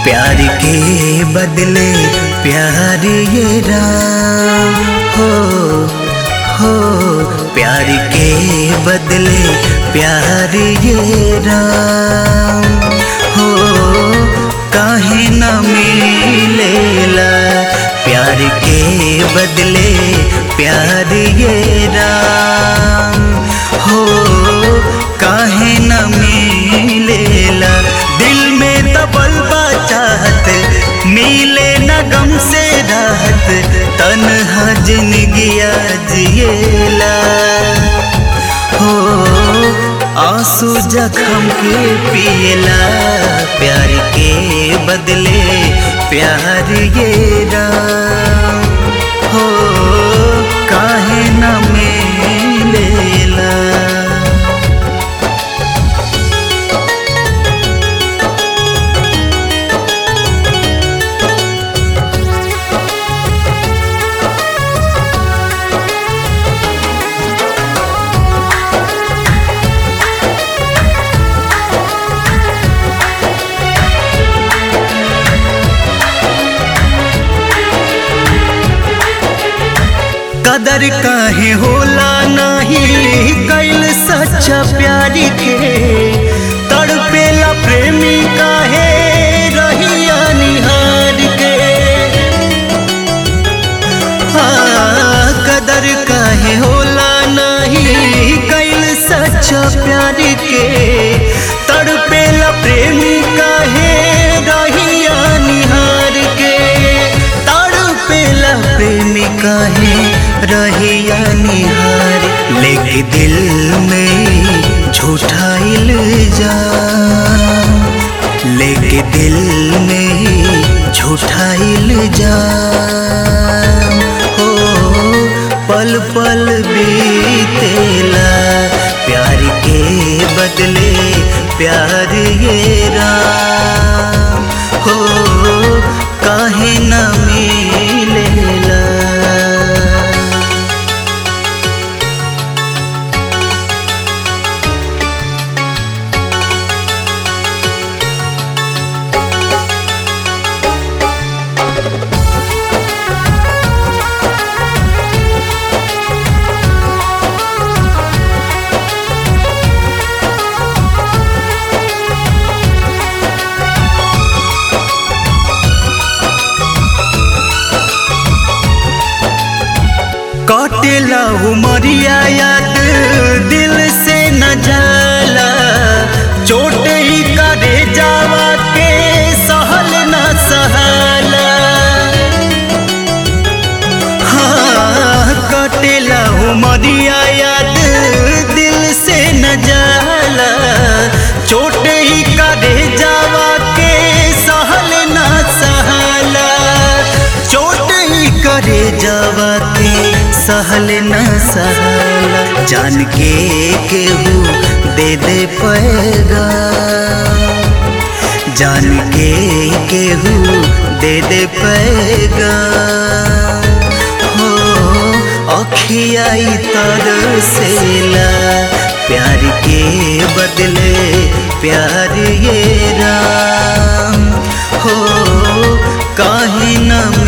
प्यार के बदले प्यार ये राम हो प्यार के बदले प्यार ये राम हो काहे न मिलेला प्यार के बदले प्यार ये राम हो काहे न मिलेला दिल में दबल बा चाहत मिले न गम से राहत तन्हा जिंदगिया जिएला हो आंसू जख्म के पिएला प्यार के बदले प्यार ये राम हो काहे न मिलेला। कदर काहे होला नहीं कैल सच्चा प्यार के तड़पेला प्रेमी काहे रहिया निहार के कदर काहे होला नहीं कैल सच्चा प्यार के तड़पेला प्रेमी काहे रहिया निहार के तड़पेला प्रेमी काहे रहिया निहार लेके दिल में झूठा इल्जाम लेके दिल में झूठा इल्जाम हो पल पल बीतेला प्यार के बदले प्यार ये राम हो काहे न मिलेला। काटेला उमरिया याद दिल से न जाला चोट ही करे जावा के सहल न सहाला हाँ काटेला उमरिया याद दिल से न जाला चोट ही करे जावा के सहल न सहाला चोट ही करे जावा के सहल न सहला जान के केहू दे दे पैगाम जान के केहू दे दे पैगाम हो अखियाई तरसेला प्यार के बदले प्यार ये राम हो काहे न